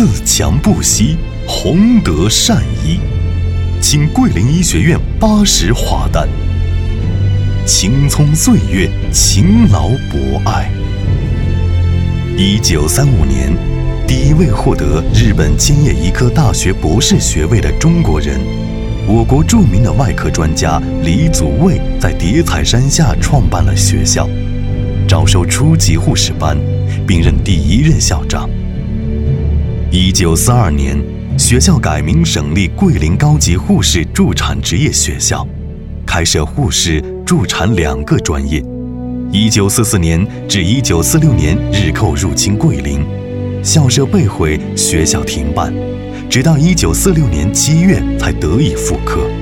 自强不息，弘德善医，请桂林医学院80华诞。青葱岁月，勤劳博爱。1935年，第一位获得日本千叶医科大学博士学位的中国人，我国著名的外科专家李祖卫在叠彩山下创办了学校，招收初级护士班，并任第1任校长。1942年，学校改名省立桂林高级护士助产职业学校，开设护士、助产2个专业。1944年至1946年，日寇入侵桂林，校舍被毁，学校停办，直到1946年7月才得以复课。